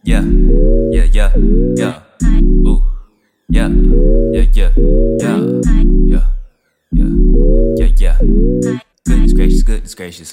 Yeah, yeah, yeah, yeah. Ooh, yeah, yeah, yeah, yeah, yeah, yeah, yeah, yeah. Goodness gracious, goodness gracious.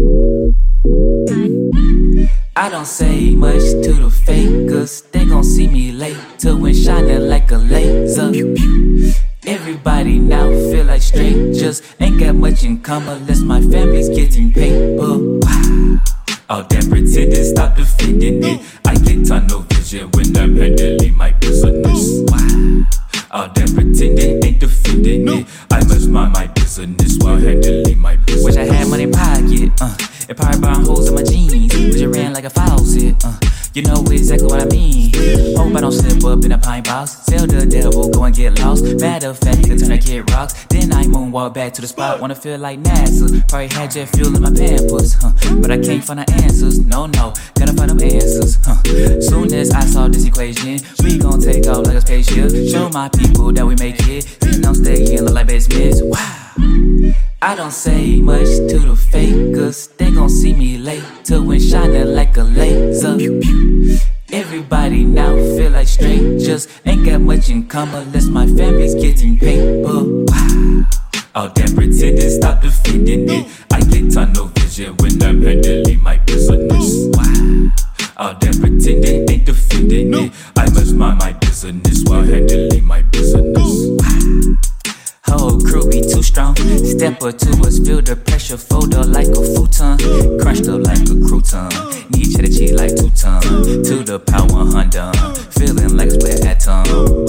I don't say much to the fakers. They gon' see me later when shining like a laser. Everybody now feel like strangers. Ain't got much in common unless my family's getting paper. Wow. All that pretending, stop defending it. I get tunnel vision when I'm handling my business. Wow. All that pretending ain't defending it. I must mind my business while handling my business. Wish I had money in pocket, and probably buying holes in my jeans. Wish it ran like a faucet, you know exactly what I mean. Hope I don't slip up in a pine box. Sell the devil, go and get lost. Matter of fact, could turn a kid rocks. Then I moonwalk back to the spot. Wanna feel like NASA. Probably had jet fuel in my pampers, but I can't find the answers. No, gotta find them answers, Soon as I saw this equation, we gon' take off like a spaceship. Show my people that we make it. Then I'm staying look like basements. Wow. I don't say much to the fakers. They gon' see me later when shining like a laser. Everybody now feel like strangers. Ain't got much in common unless my family's getting paper. Wow. All that pretending, stop defending it. I get tunnel vision when I'm handling my business. Wow. All that pretending ain't defending it. I must mind my business while handling my business. Wow. Whole crew be too strong. Step up to us, feel the pressure, fold up like a futon. Crunched up like a crouton. Need cheddar cheese like 2 tons. To the power 100. Feeling like a split atom.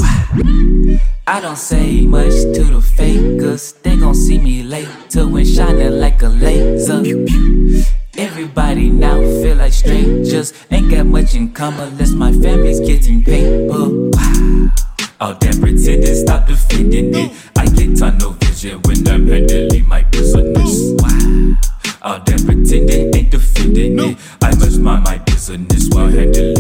I don't say much to the fakers. They gon' see me later when shining like a laser. Everybody now feel like strangers. Ain't got much in common unless my family's getting paper. Wow. All that pretending, stop defending it. I get tunnel vision when I'm handling my business. Wow. All that pretending ain't defending it. I must mind my business while handling